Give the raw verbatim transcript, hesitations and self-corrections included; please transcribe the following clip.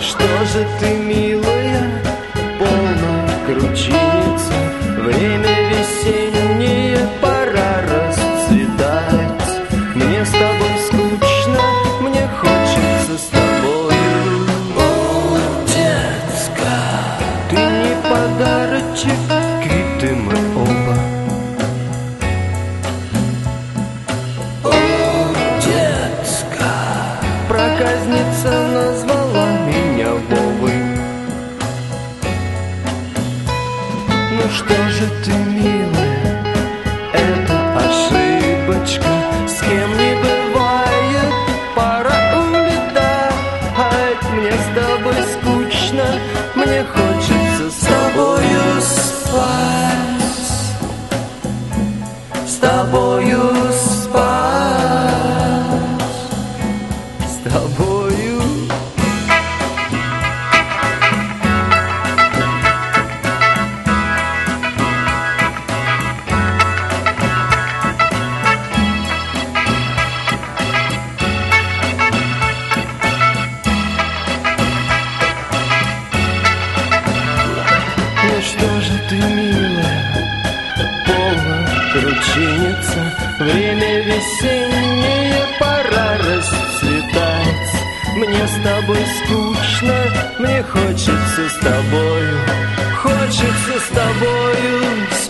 что же ты, милая, полная кручиница? Время весеннее, пора расцветать. Мне с тобой скучно, мне хочется с тобою. О, детка, ты не подарочек, квиты мы оба. О, детка, проказница назвала меня Вовой. Ну что же ты, милая, это ошибочка. С кем не бывает, пора улетать. Мне с тобой скучно, мне хочется с тобою спать. С тобою спать. С тобою. Ну что же ты, милая, полная кручиница? Время весеннее, пора расцветать. Мне с тобой скучно, мне хочется с тобою, хочется с тобою